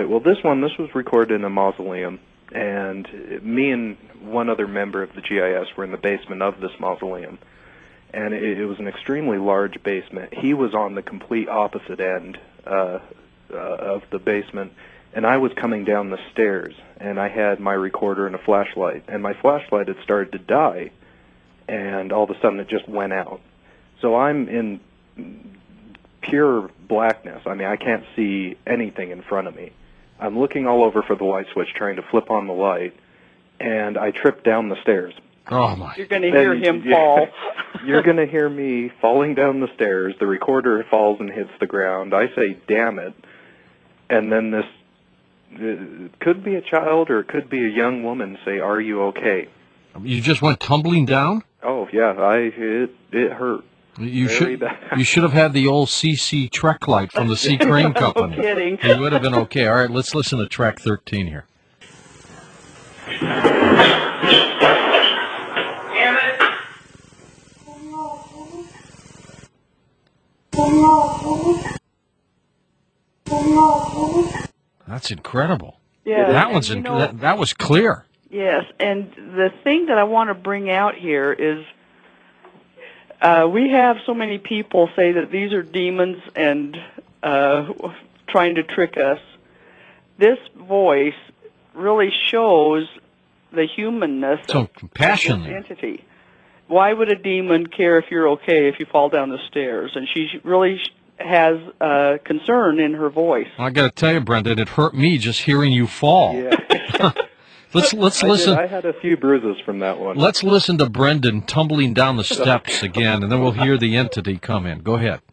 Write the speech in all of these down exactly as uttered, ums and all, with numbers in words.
Right. Well, this one, this was recorded in a mausoleum, and me and one other member of the G I S were in the basement of this mausoleum, and it, it was an extremely large basement. He was on the complete opposite end uh, uh, of the basement, and I was coming down the stairs, and I had my recorder and a flashlight, and my flashlight had started to die, and all of a sudden it just went out. So I'm in pure blackness. I mean, I can't see anything in front of me. I'm looking all over for the light switch, trying to flip on the light, and I trip down the stairs. Oh, my. You're going to hear And, him yeah, fall. You're going to hear me falling down the stairs. The recorder falls and hits the ground. I say, damn it. And then this, it could be a child or it could be a young woman say, are you okay? You just went tumbling down? Oh, yeah. I it, it hurt. You Very should bad. you should have had the old C C Trek light from the Sea Crane Company. No kidding. You would have been okay. All right, let's listen to track thirteen here. That's incredible. Yeah, that one's and, in, you know, that, that was clear. Yes, and the thing that I want to bring out here is uh, we have so many people say that these are demons and uh, trying to trick us. This voice really shows the humanness So of this compassionate. entity. Why would a demon care if you're okay if you fall down the stairs? And she really has uh, concern in her voice. I got to tell you, Brendan, it hurt me just hearing you fall. Yeah. let's let's I listen. Did. I had a few bruises from that one. Let's listen to Brendan tumbling down the steps again, and then we'll hear the entity come in. Go ahead.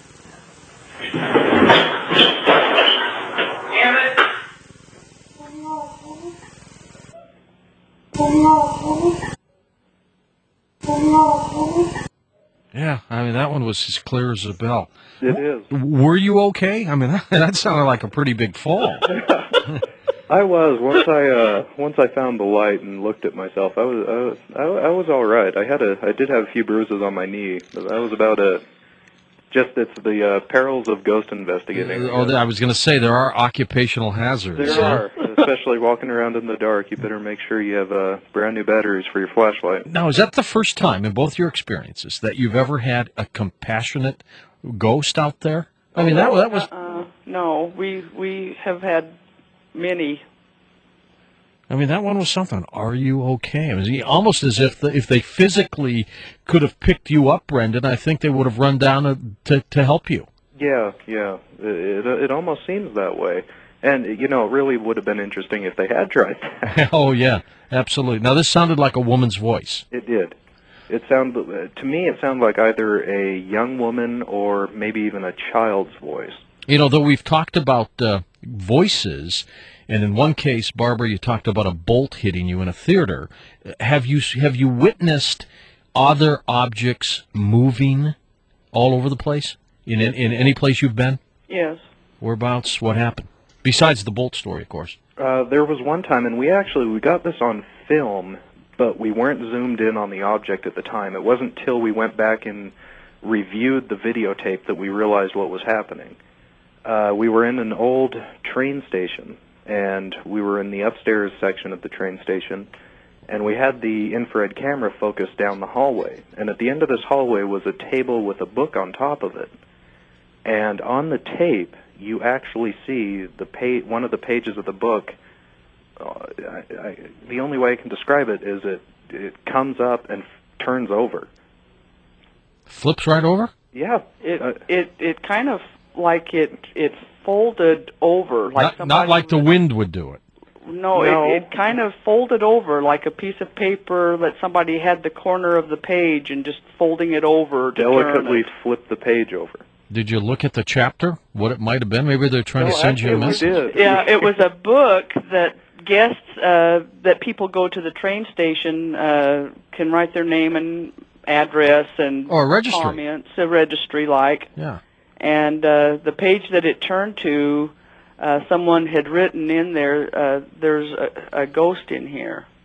Yeah, I mean, that one was as clear as a bell. It is. Were you okay? I mean, that, that sounded like a pretty big fall. I was once I uh, once I found the light and looked at myself. I was I was I, I was all right. I had a I did have a few bruises on my knee, but that was about it. Just it's the uh, perils of ghost investigating. Oh, I was going to say there are occupational hazards. There huh? are, especially walking around in the dark. You better make sure you have uh, brand new batteries for your flashlight. Now, is that the first time in both your experiences that you've ever had a compassionate ghost out there? I mean, that that was. Uh, no, we we have had many. I mean, that one was something. Are you okay? It was almost as if the, if they physically could have picked you up, Brendan, I think they would have run down to to, to help you. Yeah, yeah. It, it it almost seems that way. And you know, it really would have been interesting if they had tried that. Oh yeah, absolutely. Now this sounded like a woman's voice. It did. It sounded to me. It sounded like either a young woman or maybe even a child's voice. You know, though we've talked about uh, voices, and in one case, Barbara, you talked about a bolt hitting you in a theater. Have you have you witnessed other objects moving all over the place in in, in any place you've been? Yes. Whereabouts? What happened? Besides the bolt story, of course. Uh, there was one time, and we actually we got this on film, but we weren't zoomed in on the object at the time. It wasn't till we went back and reviewed the videotape that we realized what was happening. Uh, we were in an old train station, and we were in the upstairs section of the train station, and we had the infrared camera focused down the hallway. And at the end of this hallway was a table with a book on top of it. And on the tape, you actually see the pa- one of the pages of the book. Uh, I, I, the only way I can describe it is it it comes up and f- turns over. Flips right over? Yeah. It Uh, it it kind of like it it folded over like Not, somebody not like the wind would do it. No, No. It, it kind of folded over like a piece of paper that somebody had the corner of the page and just folding it over to delicately turn it. flip the page over. Did you look at the chapter? What it might have been? Maybe they're trying No, to send you a actually, we message. did. Yeah, it was a book that guests uh, that people go to the train station uh, can write their name and address and Or a registry. comments, a registry like. Yeah. And uh, the page that it turned to, uh, someone had written in there, uh, there's a, a ghost in here.